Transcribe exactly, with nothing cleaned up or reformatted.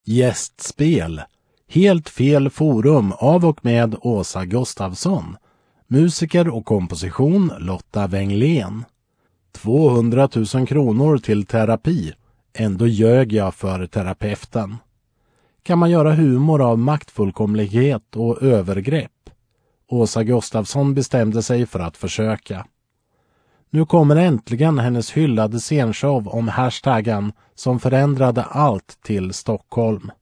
Gästspel. Helt fel forum av och med Åsa Gustafsson. Musiker och komposition Lotta Wenglén. tvåhundratusen kronor till terapi. Ändå ljög jag för terapeuten. Kan man göra humor av maktfullkomlighet och övergrepp? Åsa Gustafsson bestämde sig för att försöka. Nu kommer äntligen hennes hyllade scenshow om hashtaggen som förändrade allt till Stockholm.